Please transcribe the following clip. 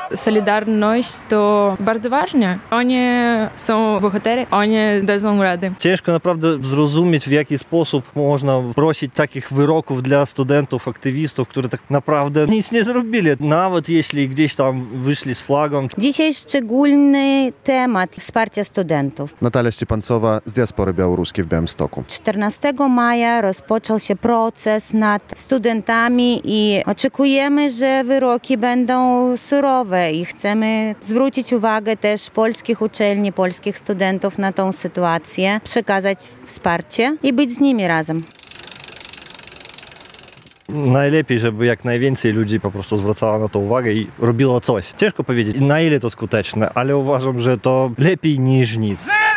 Solidarność to bardzo ważne. Oni są bohatery, oni dadzą radę. Ciężko naprawdę zrozumieć, w jaki sposób można prosić takich wyroków dla studentów, aktywistów, którzy tak naprawdę nic nie zrobili, nawet jeśli gdzieś tam wyszli z flagą. Dzisiaj szczególny temat wsparcia studentów. Natalia Ściepancowa z diaspory białoruskiej w Białymstoku. 14 maja rozpoczął się proces nad studentami i oczekujemy, że wyroki będą surowe i chcemy zwrócić uwagę też polskich uczelni, polskich studentów na tą sytuację, przekazać wsparcie i być z nimi razem. Najlepiej, żeby jak najwięcej ludzi po prostu zwracało na to uwagę i robiło coś. Ciężko powiedzieć, na ile to skuteczne, ale uważam, że to lepiej niż nic.